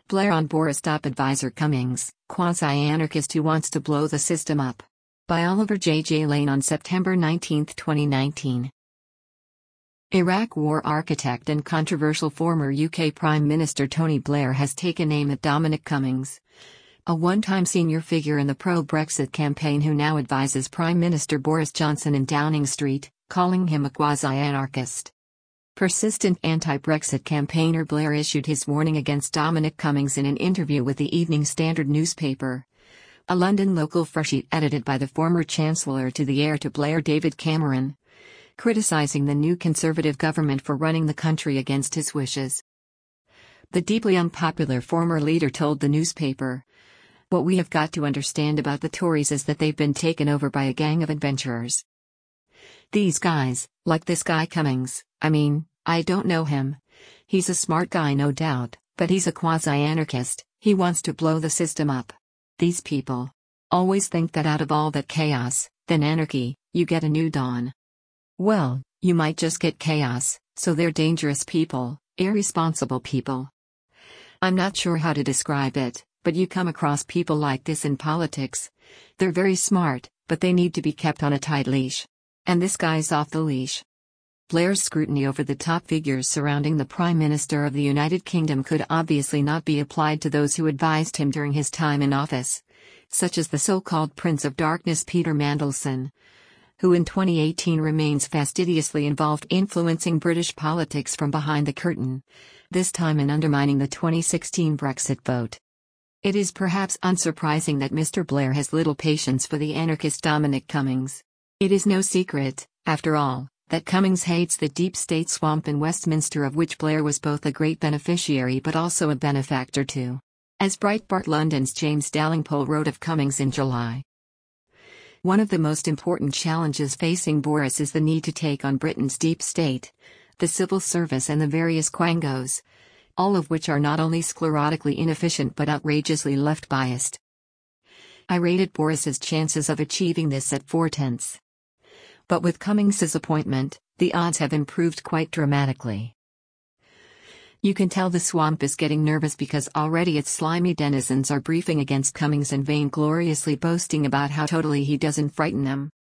Blair on Boris. Advisor Cummings, quasi-anarchist who wants to blow the system up. By Oliver J. Lane on September 19, 2019. Iraq War architect and controversial former UK Prime Minister Tony Blair has taken aim at Dominic Cummings, a one-time senior figure in the pro-Brexit campaign who now advises Prime Minister Boris Johnson in Downing Street, calling him a quasi-anarchist. Persistent anti-Brexit campaigner Blair issued his warning against Dominic Cummings in an interview with the Evening Standard newspaper, a London local freesheet edited by the former Chancellor to the heir to Blair David Cameron, criticizing the new Conservative government for running the country against his wishes. The deeply unpopular former leader told the newspaper, "What we have got to understand about the Tories is that they've been taken over by a gang of adventurers. These guys, like this guy Cummings, I don't know him. He's a smart guy no doubt, but he's a quasi-anarchist, he wants to blow the system up. These people always think that out of all that chaos, then anarchy, you get a new dawn. Well, you might just get chaos, so they're dangerous people, irresponsible people. I'm not sure how to describe it, but you come across people like this in politics. They're very smart, but they need to be kept on a tight leash. And this guy's off the leash." Blair's scrutiny over the top figures surrounding the Prime Minister of the United Kingdom could obviously not be applied to those who advised him during his time in office, such as the so-called Prince of Darkness Peter Mandelson, who in 2018 remains fastidiously involved influencing British politics from behind the curtain, this time in undermining the 2016 Brexit vote. It is perhaps unsurprising that Mr. Blair has little patience for the anarchist Dominic Cummings. It is no secret, after all, that Cummings hates the deep state swamp in Westminster, of which Blair was both a great beneficiary but also a benefactor too. As Breitbart London's James Dalrymple wrote of Cummings in July, "One of the most important challenges facing Boris is the need to take on Britain's deep state, the civil service and the various quangos, all of which are not only sclerotically inefficient but outrageously left-biased. I rated Boris's chances of achieving this at 4/10. But with Cummings's appointment, the odds have improved quite dramatically. You can tell the swamp is getting nervous because already its slimy denizens are briefing against Cummings and vaingloriously boasting about how totally he doesn't frighten them.